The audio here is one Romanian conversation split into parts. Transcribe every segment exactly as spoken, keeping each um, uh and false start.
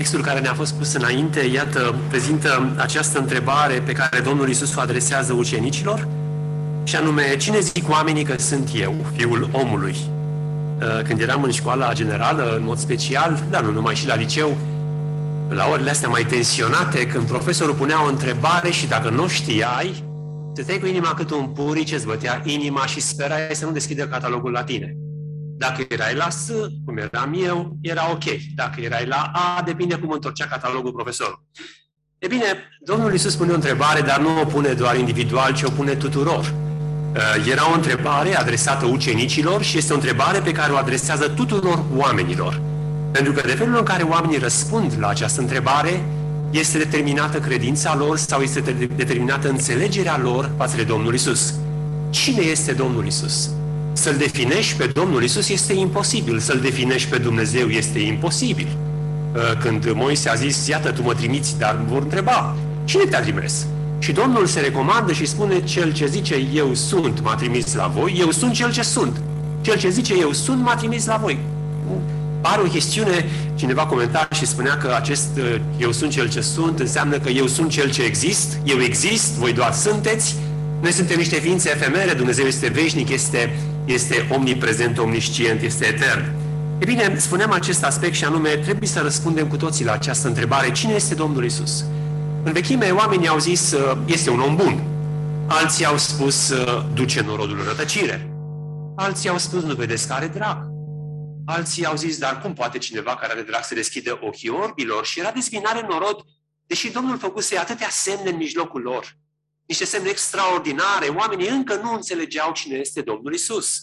Textul care ne-a fost pus înainte, iată, prezintă această întrebare pe care Domnul Iisus o adresează ucenicilor, și anume, cine zic oamenii că sunt eu, Fiul omului? Când eram în școala generală, în mod special, dar nu numai, și la liceu, la orele astea mai tensionate, când profesorul punea o întrebare și dacă nu știai, te cu inima cât un puric, îți bătea inima și sperai să nu deschidă catalogul la tine. Dacă erai la S, cum eram eu, era ok. Dacă erai la A, depinde cum întorcea catalogul profesorul. E bine, Domnul Iisus pune o întrebare, dar nu o pune doar individual, ci o pune tuturor. Era o întrebare adresată ucenicilor și este o întrebare pe care o adresează tuturor oamenilor. Pentru că de felul în care oamenii răspund la această întrebare, este determinată credința lor sau este determinată înțelegerea lor față de Domnul Iisus. Cine este Domnul Iisus? Să-L definești pe Domnul Iisus este imposibil, să-L definești pe Dumnezeu este imposibil. Când Moise a zis, iată, tu mă trimiți, dar vor întreba, cine te-a trimis? Și Domnul se recomandă și spune, cel ce zice eu sunt m-a trimis la voi, eu sunt cel ce sunt. Cel ce zice eu sunt m-a trimis la voi. Pare o chestiune, cineva comenta și spunea că acest eu sunt cel ce sunt înseamnă că eu sunt cel ce exist, eu exist, voi doar sunteți. Noi suntem niște ființe efemere, Dumnezeu este veșnic, este, este omniprezent, omniscient, este etern. E bine, spuneam acest aspect și anume, trebuie să răspundem cu toții la această întrebare, cine este Domnul Iisus? În vechime, oamenii au zis, este un om bun. Alții au spus, duce norodul în rătăcire. Alții au spus, nu vedeți că are drag. Alții au zis, dar cum poate cineva care are drag să deschidă ochii orbilor? Și era dezbinare în norod, deși Domnul făcuse atâtea semne în mijlocul lor. Niște semne extraordinare, oamenii încă nu înțelegeau cine este Domnul Iisus.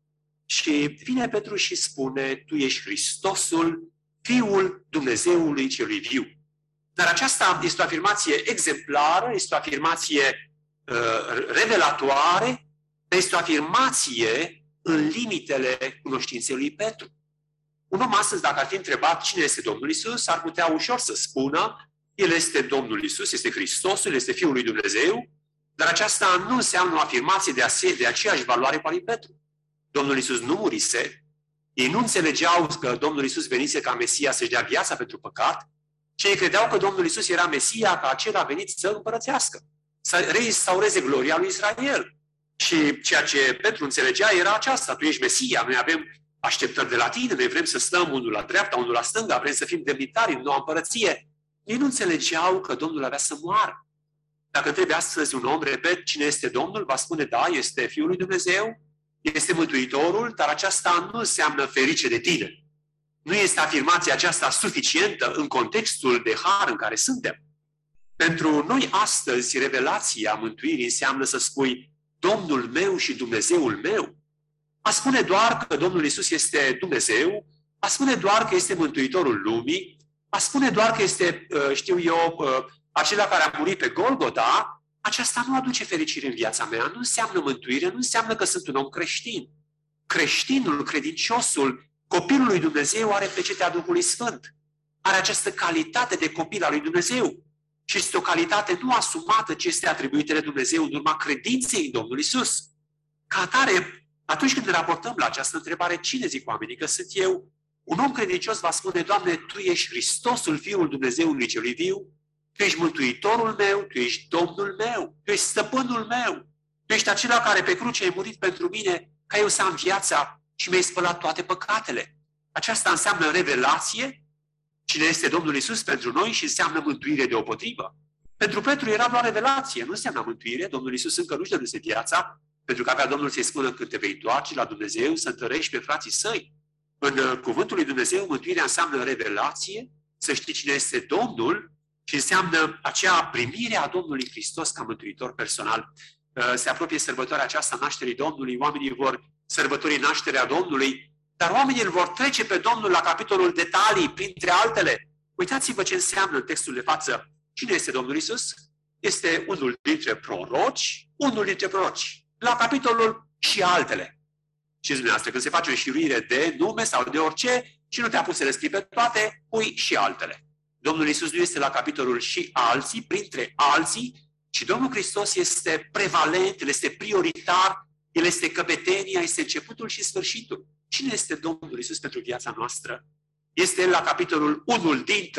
Și vine Petru și spune, tu ești Hristosul, Fiul Dumnezeului celui viu. Dar aceasta este o afirmație exemplară, este o afirmație uh, revelatoare, este o afirmație în limitele cunoștinței lui Petru. Un om astăzi, dacă ar fi întrebat cine este Domnul Iisus, ar putea ușor să spună, El este Domnul Iisus, este Hristosul, este Fiul lui Dumnezeu, dar aceasta nu înseamnă o afirmație de, ase- de aceeași valoare cu a lui Petru. Domnul Iisus nu murise, ei nu înțelegeau că Domnul Iisus venise ca Mesia să-și dea viața pentru păcat, ci ei credeau că Domnul Iisus era Mesia, că acela a venit să împărățească, să reinstaureze gloria lui Israel. Și ceea ce Petru înțelegea era aceasta, tu ești Mesia, noi avem așteptări de la tine, noi vrem să stăm unul la dreapta, unul la stânga, vrem să fim demnitari în noua împărăție. Ei nu înțelegeau că Domnul avea să moară. Dacă întrebi astăzi un om, repet, cine este Domnul, va spune, da, este Fiul lui Dumnezeu, este Mântuitorul, dar aceasta nu înseamnă ferice de tine. Nu este afirmația aceasta suficientă în contextul de har în care suntem. Pentru noi astăzi, revelația mântuirii înseamnă să spui Domnul meu și Dumnezeul meu. A spune doar că Domnul Iisus este Dumnezeu, a spune doar că este Mântuitorul lumii, a spune doar că este, știu eu, acela care a murit pe Golgota, aceasta nu aduce fericire în viața mea, nu înseamnă mântuire, nu înseamnă că sunt un om creștin. Creștinul, credinciosul, copilul lui Dumnezeu are pecetea Duhului Sfânt. Are această calitate de copil al lui Dumnezeu. Și este o calitate nu asumată, ci este atribuită de Dumnezeu în urma credinței în Domnul Iisus. Ca atare, atunci când ne raportăm la această întrebare, cine zic oamenii că sunt eu? Un om credincios va spune, Doamne, Tu ești Hristosul, Fiul Dumnezeului celui viu, Tu ești Mântuitorul meu, Tu ești Domnul meu, Tu ești Stăpânul meu, Tu ești acela care pe cruce ai murit pentru mine, ca eu să am viața și mi-ai spălat toate păcatele. Aceasta înseamnă revelație, cine este Domnul Iisus pentru noi și înseamnă mântuire deopotrivă. Pentru Petru era doar revelație, nu înseamnă mântuire. Domnul Iisus încă nu-și dăduse viața, pentru că avea Domnul să-i spună când te vei întoarce la Dumnezeu, să întărești pe frații săi. În cuvântul lui Dumnezeu, mântuirea înseamnă revelație, să știi cine este Domnul și înseamnă acea primire a Domnului Hristos ca mântuitor personal. Se apropie sărbătoarea aceasta nașterii Domnului, oamenii vor sărbători nașterea Domnului, dar oamenii îl vor trece pe Domnul la capitolul detalii, printre altele. Uitați-vă ce înseamnă în textul de față. Cine este Domnul Iisus? Este unul dintre proroci, unul dintre proroci. La capitolul și altele. Și dumneavoastră, când se face o înșiruire de nume sau de orice și nu te-a pus să le scrii pe toate, pui și altele. Domnul Iisus nu este la capitolul și alții, printre alții, ci Domnul Hristos este prevalent, El este prioritar, El este căpetenia, este începutul și sfârșitul. Cine este Domnul Iisus pentru viața noastră? Este la capitolul unul dintre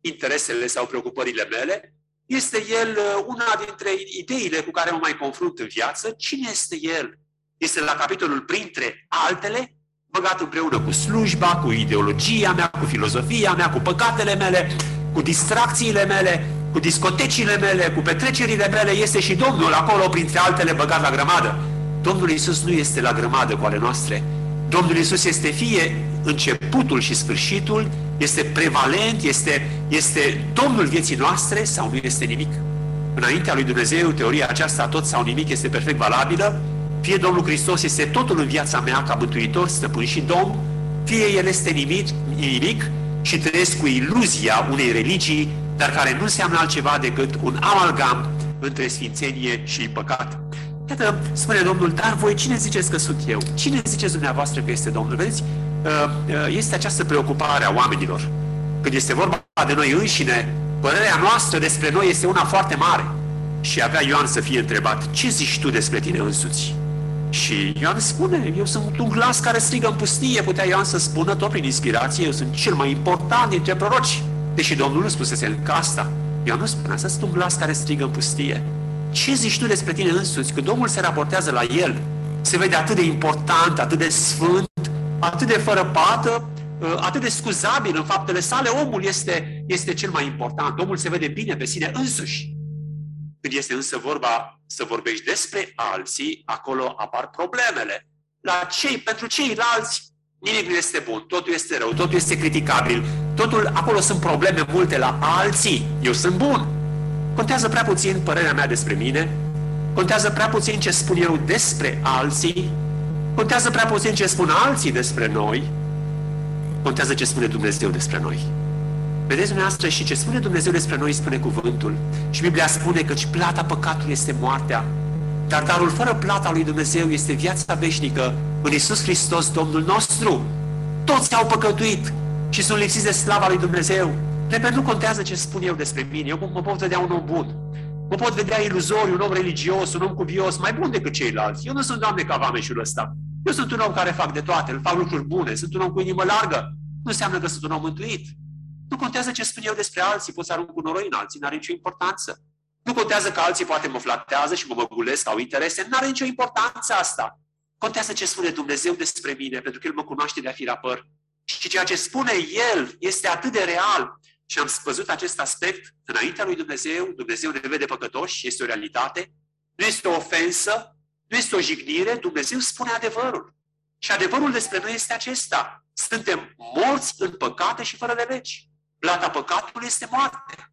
interesele sau preocupările mele. Este El una dintre ideile cu care mă mai confrunt în viață. Cine este El? Este la capitolul printre altele, băgat împreună cu slujba, cu ideologia mea, cu filozofia mea, cu păcatele mele, cu distracțiile mele, cu discotecile mele, cu petrecerile mele. Este și Domnul acolo, printre altele, băgat la grămadă. Domnul Iisus nu este la grămadă cu ale noastre. Domnul Iisus este fie începutul și sfârșitul, este prevalent, este, este Domnul vieții noastre sau nu este nimic. Înaintea lui Dumnezeu, teoria aceasta tot sau nimic este perfect valabilă. Fie Domnul Hristos este totul în viața mea ca mântuitor, stăpân și domn, fie El este nimic, nimic și trăiesc cu iluzia unei religii, dar care nu înseamnă altceva decât un amalgam între sfințenie și păcat. Iată, spune Domnul, dar voi cine ziceți că sunt eu? Cine ziceți dumneavoastră că este Domnul? Vedeți, este această preocupare a oamenilor. Când este vorba de noi înșine, părerea noastră despre noi este una foarte mare. Și avea Ioan să fie întrebat, ce zici tu despre tine însuți? Și Ioan spune, eu sunt un glas care strigă în pustie. Putea Ioan să spună, tot prin inspirație, eu sunt cel mai important dintre proroci. Deși Domnul nu spusese încă asta. Ioan nu spune asta, sunt un glas care strigă în pustie. Ce zici tu despre tine însuți? Când Domnul se raportează la el, se vede atât de important, atât de sfânt, atât de fără pată, atât de scuzabil în faptele sale. Omul este, este cel mai important. Omul se vede bine pe sine însuși. Când este însă vorba să vorbești despre alții, acolo apar problemele. La cei, pentru ceilalți, nimic nu este bun, totul este rău, totul este criticabil, totul, acolo sunt probleme multe. La alții, eu sunt bun. Contează prea puțin părerea mea despre mine, contează prea puțin ce spun eu despre alții, contează prea puțin ce spun alții despre noi, contează ce spune Dumnezeu despre noi. Vedeți dumneavoastră, și ce spune Dumnezeu despre noi spune cuvântul. Și Biblia spune că plata păcatului este moartea, dar darul fără plata lui Dumnezeu este viața veșnică în Iisus Hristos, Domnul nostru. Toți au păcătuit și sunt lipsiți de slava lui Dumnezeu. Repet, nu contează ce spun eu despre mine. Eu mă pot vedea un om bun. Mă pot vedea iluzoriu, un om religios, un om cuvios, mai bun decât ceilalți. Eu nu sunt, Doamne, ca vameșul ăsta. Eu sunt un om care fac de toate, îl fac lucruri bune, sunt un om cu inimă largă. Nu înseamnă că sunt un om mântuit. Nu contează ce spun eu despre alții, pot să arunc cu noroi în alții, n-are nicio importanță. Nu contează că alții poate mă flatează și mă măgulesc, au interese, n-are nicio importanță asta. Contează ce spune Dumnezeu despre mine, pentru că El mă cunoaște de-a fi rapăr. Și ceea ce spune El este atât de real. Și am văzut acest aspect înaintea lui Dumnezeu. Dumnezeu ne vede păcătoși, este o realitate. Nu este o ofensă, nu este o jignire, Dumnezeu spune adevărul. Și adevărul despre noi este acesta. Suntem morți în păcate și fără de legi. Plata păcatului este moartea.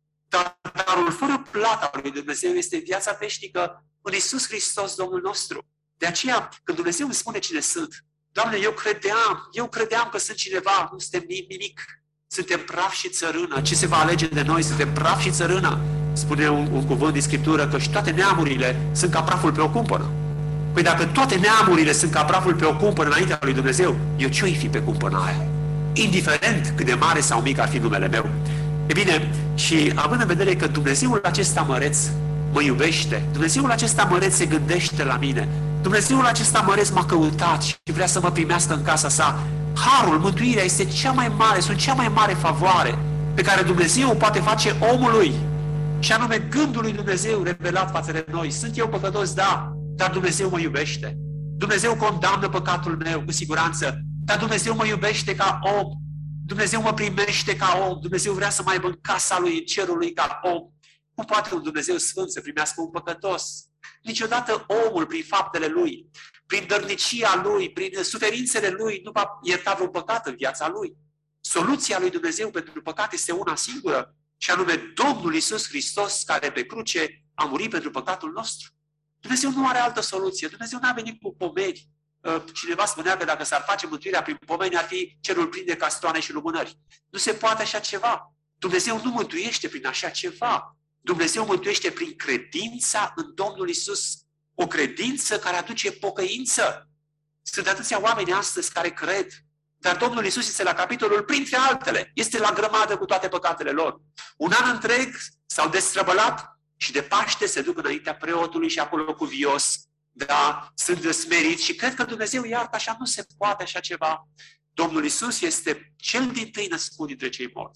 Dar darul fără plata lui Dumnezeu este viața veșnică în Iisus Hristos, Domnul nostru. De aceea, când Dumnezeu îmi spune cine sunt, Doamne, eu credeam, eu credeam că sunt cineva, nu suntem nimic. Suntem praf și țărână. Ce se va alege de noi? Suntem praf și țărână. Spune un, un cuvânt din Scriptură că și toate neamurile sunt ca praful pe o cumpănă. Păi dacă toate neamurile sunt ca praful pe o cumpănă înaintea lui Dumnezeu, eu ce-o-i fi pe cumpăna aia? Indiferent cât de mare sau mic ar fi numele meu. E bine, și având în vedere că Dumnezeul acesta măreț mă iubește, Dumnezeul acesta măreț se gândește la mine, Dumnezeul acesta măreț m-a căutat și vrea să mă primească în casa sa, harul, mântuirea este cea mai mare, sunt cea mai mare favoare pe care Dumnezeu o poate face omului. Și anume gândul lui Dumnezeu revelat față de noi. Sunt eu păcătos? Da, dar Dumnezeu mă iubește. Dumnezeu condamnă păcatul meu, cu siguranță, dar Dumnezeu mă iubește ca om. Dumnezeu mă primește ca om. Dumnezeu vrea să mă aibă în casa lui, în cerul lui ca om. Cum poate un Dumnezeu sfânt să primească un păcătos? Niciodată omul, prin faptele lui, prin dărnicia lui, prin suferințele lui, nu va ierta vreun păcat în viața lui. Soluția lui Dumnezeu pentru păcat este una singură, și anume Domnul Iisus Hristos, care pe cruce a murit pentru păcatul nostru. Dumnezeu nu are altă soluție. Dumnezeu n-a venit cu pomeni. Cineva spunea că dacă s-ar face mântuirea prin pomeni, ar fi cerul plin de castroane și lumânări. Nu se poate așa ceva. Dumnezeu nu mântuiește prin așa ceva. Dumnezeu mântuiește prin credința în Domnul Iisus. O credință care aduce pocăință. Sunt atâția oameni astăzi care cred, dar Domnul Iisus este la capitolul printre altele. Este la grămadă cu toate păcatele lor. Un an întreg s-au destrăbălat și de Paște se duc înaintea preotului și acolo cuvios. Da, sunt smeriți și cred că Dumnezeu iartă. Așa nu se poate așa ceva. Domnul Iisus este cel dintâi născut dintre cei morți.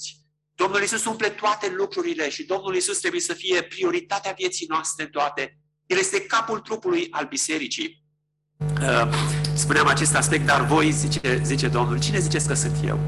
Domnul Iisus umple toate lucrurile și Domnul Iisus trebuie să fie prioritatea vieții noastre toate. El este capul trupului al bisericii. Spuneam acest aspect, dar voi, zice, zice Domnul, cine ziceți că sunt eu?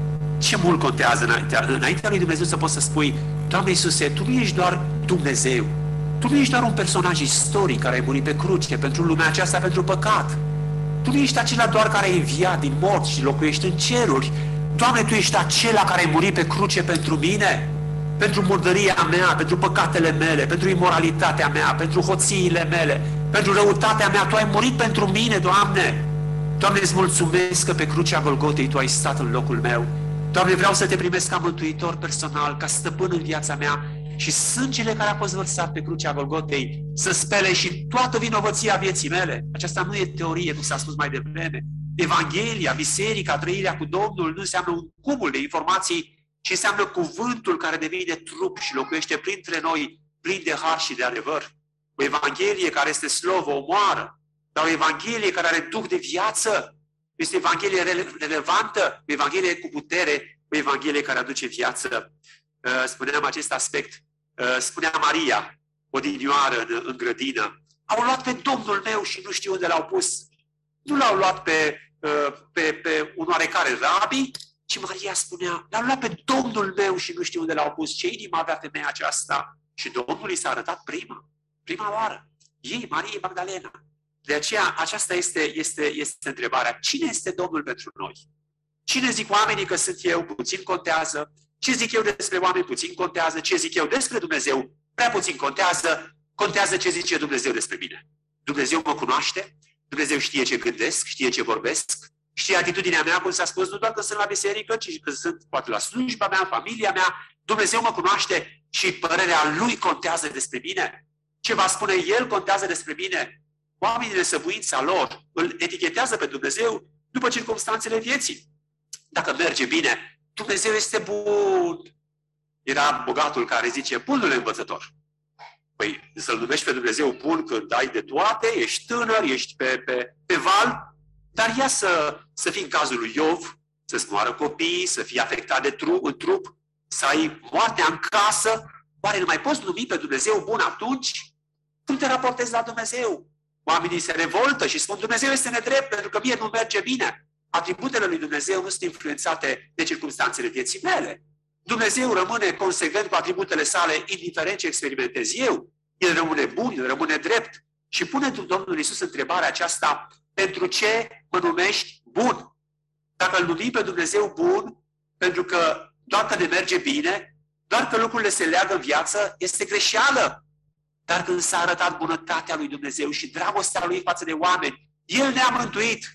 Ce mult contează înaintea, înaintea lui Dumnezeu să poți să spui, Doamne Iisuse, Tu nu ești doar Dumnezeu, Tu nu ești doar un personaj istoric care a murit pe cruce pentru lumea aceasta, pentru păcat. Tu nu ești acela doar care a înviat din morți și locuiești în ceruri. Doamne, Tu ești acela care a murit pe cruce pentru mine, pentru murdăria mea, pentru păcatele mele, pentru imoralitatea mea, pentru hoțiile mele, pentru răutatea mea. Tu ai murit pentru mine, Doamne. Doamne, îți mulțumesc că pe crucea Golgotei Tu ai stat în locul meu. Doamne, vreau să Te primesc ca mântuitor personal, ca stăpân în viața mea și sângele care a fost vărsat pe crucea Golgotei să spele și toată vinovăția vieții mele. Aceasta nu e teorie, cum s-a spus mai devreme. Evanghelia, biserica, trăirea cu Domnul nu înseamnă un cumul de informații, ci înseamnă cuvântul care devine trup și locuiește printre noi, plin de har și de adevăr. O Evanghelie care este slovă, omoară, dar o Evanghelie care are duh de viață. Este o Evanghelie rele relevantă, o Evanghelie cu putere, o Evanghelie care aduce viață. Spuneam acest aspect, spunea Maria, odinioară în, în grădină, au luat pe Domnul meu și nu știu unde l-au pus. Nu l-au luat pe, pe, pe un oarecare rabi, ci Maria spunea, l-au luat pe Domnul meu și nu știu unde l-au pus. Ce inimă avea femeia aceasta? Și Domnul i s-a arătat prima, prima oară. Ei, Marie Magdalena. De aceea, aceasta este, este, este întrebarea. Cine este Domnul pentru noi? Cine zic oamenii că sunt eu? Puțin contează. Ce zic eu despre oameni? Puțin contează. Ce zic eu despre Dumnezeu? Prea puțin contează. Contează ce zice Dumnezeu despre mine. Dumnezeu mă cunoaște. Dumnezeu știe ce gândesc, știe ce vorbesc, știe atitudinea mea, cum s-a spus, nu doar că sunt la biserică, ci că sunt poate la slujba mea, familia mea. Dumnezeu mă cunoaște și părerea Lui contează despre mine. Ce va spune El contează despre mine. Oamenii de săbuința lor îl etichetează pe Dumnezeu după circumstanțele vieții. Dacă merge bine, Dumnezeu este bun. Era bogatul care zice, bunule învățător. Păi să-L numești pe Dumnezeu bun când ai de toate, ești tânăr, ești pe, pe, pe val, dar ia să, să fii în cazul lui Iov, să-ți moară copiii, să fii afectat de trup, în trup, să ai moartea în casă. Oare nu mai poți numi pe Dumnezeu bun atunci? Cum te raportezi la Dumnezeu? Oamenii se revoltă și spun, Dumnezeu este nedrept pentru că mie nu merge bine. Atributele lui Dumnezeu nu sunt influențate de circumstanțele vieții mele. Dumnezeu rămâne consecvent cu atributele sale, indiferent ce experimentez eu. El rămâne bun, el rămâne drept. Și pune Domnul Iisus întrebarea aceasta, pentru ce mă numești bun? Dacă îl numim pe Dumnezeu bun, pentru că doar că ne merge bine, doar că lucrurile se leagă în viață, este greșeală. Dar când s-a arătat bunătatea lui Dumnezeu și dragostea lui față de oameni, El ne-a mântuit.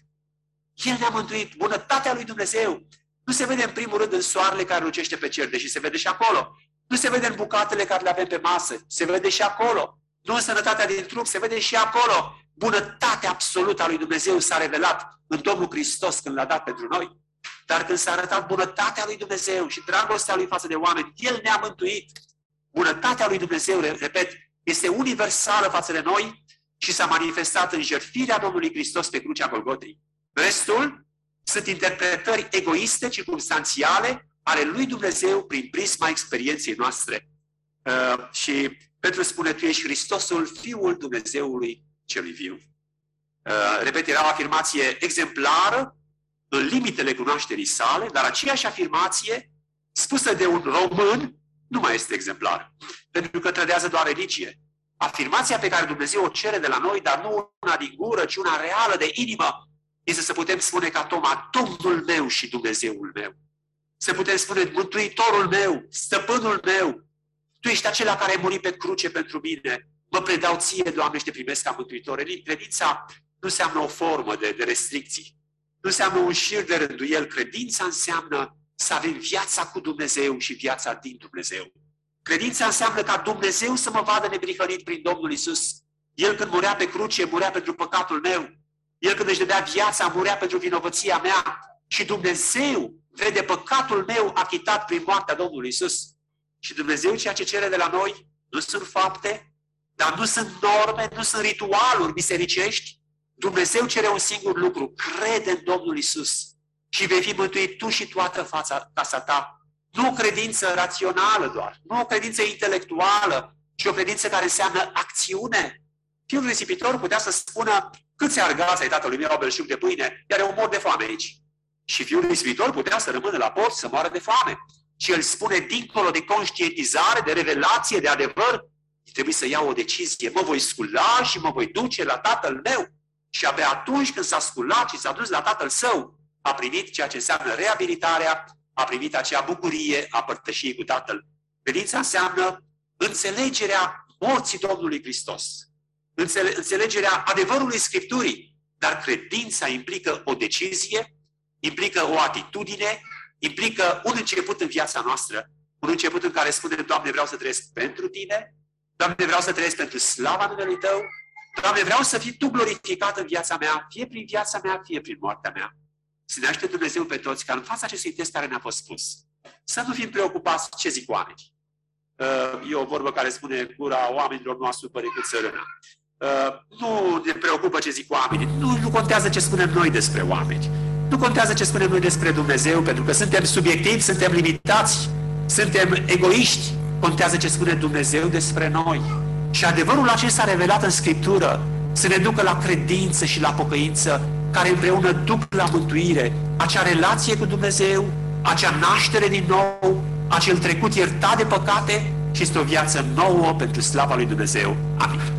El ne-a mântuit. Bunătatea lui Dumnezeu nu se vede în primul rând în soarele care lucește pe cer, deși se vede și acolo. Nu se vede în bucatele care le avem pe masă, se vede și acolo. Nu în sănătatea din trup, se vede și acolo. Bunătatea absolută a lui Dumnezeu s-a revelat în Domnul Hristos când l-a dat pentru noi. Dar când s-a arătat bunătatea lui Dumnezeu și dragostea lui față de oameni, El ne-a mântuit. Bunătatea lui Dumnezeu, repet, este universală față de noi și s-a manifestat în jertfirea Domnului Hristos pe crucea Golgotei. Restul sunt interpretări egoiste, circumstanțiale, ale lui Dumnezeu prin prisma experienței noastre. Uh, și Petru spune, tu ești Hristosul, Fiul Dumnezeului celui viu. Uh, repet, era o afirmație exemplară, în limitele cunoașterii sale, dar aceeași afirmație, spusă de un român, nu mai este exemplară, pentru că trădează doar religie. Afirmația pe care Dumnezeu o cere de la noi, dar nu una din gură, ci una reală de inimă, este să putem spune ca Toma, Domnul meu și Dumnezeul meu. Să putem spune, Mântuitorul meu, Stăpânul meu, Tu ești acela care ai murit pe cruce pentru mine. Mă predau Ție, Doamne, și Te primesc ca Mântuitor. Credința nu înseamnă o formă de, de restricții. Nu înseamnă un șir de rânduiel. Credința înseamnă să avem viața cu Dumnezeu și viața din Dumnezeu. Credința înseamnă ca Dumnezeu să mă vadă neprihănit prin Domnul Iisus. El când murea pe cruce, murea pentru păcatul meu. El când își dădea viața, murea pentru vinovăția mea. Și Dumnezeu vede păcatul meu achitat prin moartea Domnului Iisus. Și Dumnezeu ceea ce cere de la noi nu sunt fapte, dar nu sunt norme, nu sunt ritualuri bisericești. Dumnezeu cere un singur lucru, crede în Domnul Iisus și vei fi mântuit tu și toată fața, casa ta. Nu o credință rațională doar, nu o credință intelectuală, ci o credință care înseamnă acțiune. Fiul risipitor putea să spună: câți argați ai tatălui meu au belșug de pâine, iar eu mor de foame aici. Și fiul risipitor putea să rămână la porți să moară de foame. Și el spune, dincolo de conștientizare, de revelație, de adevăr, trebuie să iau o decizie. Mă voi scula și mă voi duce la tatăl meu. Și abia atunci când s-a sculat și s-a dus la tatăl său, a primit ceea ce înseamnă reabilitarea, a primit acea bucurie a părtășiei cu tatăl. Credința înseamnă înțelegerea morții Domnului Hristos, înțele înțelegerea adevărului Scripturii, dar credința implică o decizie, implică o atitudine, implică un început în viața noastră, un început în care spunem: Doamne, vreau să trăiesc pentru Tine, Doamne, vreau să trăiesc pentru slava numelui Tău, Doamne, vreau să fii Tu glorificat în viața mea, fie prin viața mea, fie prin moartea mea. Să ne ajute Dumnezeu pe toți ca în fața acestui test care ne-a fost spus, să nu fim preocupați ce zic oamenii. E o vorbă care spune: gura oamenilor nu asupă decât țărâna. Nu ne preocupă ce zic oamenii, nu, nu contează ce spunem noi despre oameni, nu contează ce spunem noi despre Dumnezeu, pentru că suntem subiectivi, suntem limitați, suntem egoiști. Contează ce spune Dumnezeu despre noi. Și adevărul acesta revelat în Scriptură să ne ducă la credință și la pocăință, care împreună duc la mântuire, acea relație cu Dumnezeu, acea naștere din nou, acel trecut iertat de păcate, și este o viață nouă pentru slava lui Dumnezeu. Amin.